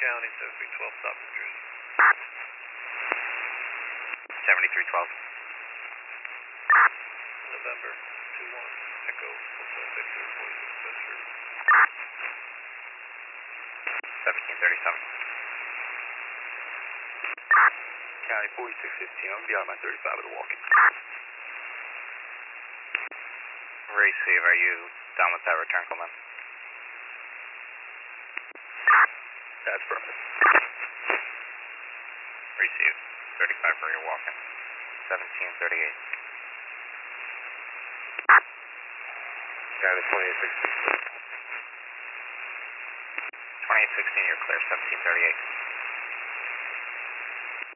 County, 7312, stop New Jersey. 7312. November 21, Echo, Hotel Victor, 46 Bedford. 1737. County 4615, I'm beyond my 35 of the walk-in. Receive, are you done with that return call, man? That's affirmative. Receive, 35 for your walk-in. 1738. County 2816. 2816, you're clear, 1738.